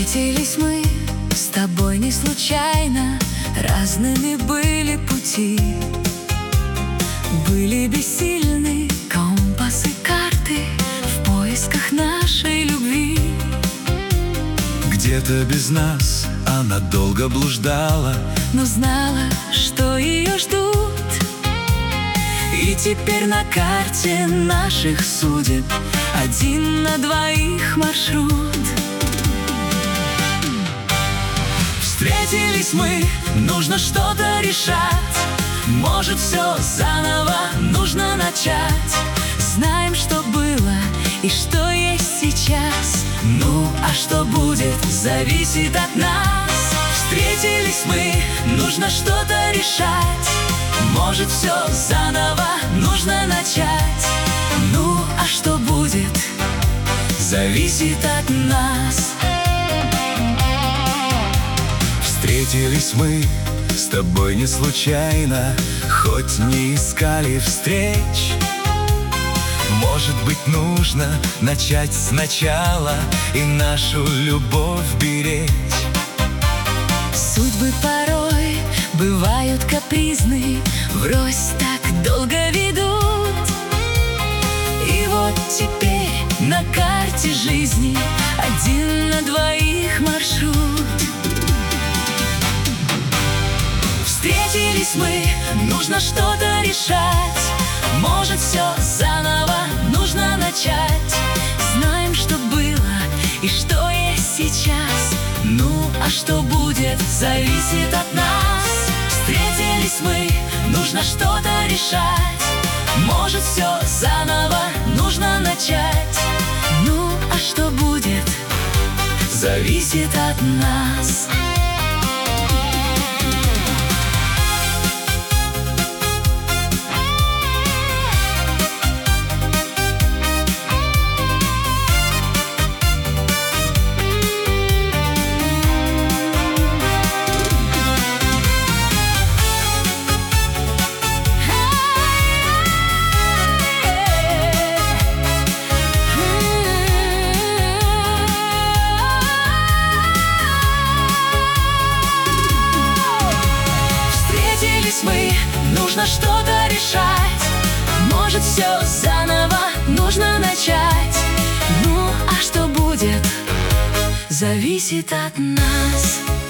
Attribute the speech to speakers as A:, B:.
A: Встретились мы с тобой не случайно, разными были пути. Были бессильны компасы, карты в поисках нашей любви.
B: Где-то без нас она долго блуждала,
A: но знала, что ее ждут. И теперь на карте наших судеб один на двоих маршрут.
B: Встретились мы, нужно что-то решать. Может, все заново нужно начать.
A: Знаем, что было и что есть сейчас.
B: Ну, а что будет, зависит от нас. Встретились мы, нужно что-то решать. Может, все заново нужно начать.
A: Ну, а что будет,
B: зависит от нас. Встретились мы с тобой не случайно, хоть не искали встреч. Может быть, нужно начать сначала и нашу любовь беречь.
A: Судьбы порой бывают капризны, врозь так долго ведут. И вот теперь на карте жизни один на двоих маршрут.
B: Встретились мы, нужно что-то решать. Может, все заново нужно начать.
A: Знаем, что было и что есть сейчас.
B: Ну, а что будет, зависит от нас. Встретились мы, нужно что-то решать. Может, все заново нужно начать.
A: Ну, а что будет,
B: зависит от нас.
A: Мы,
B: нужно что-то решать.
A: Может, все заново нужно начать.
B: Ну, а что будет,
A: зависит от нас.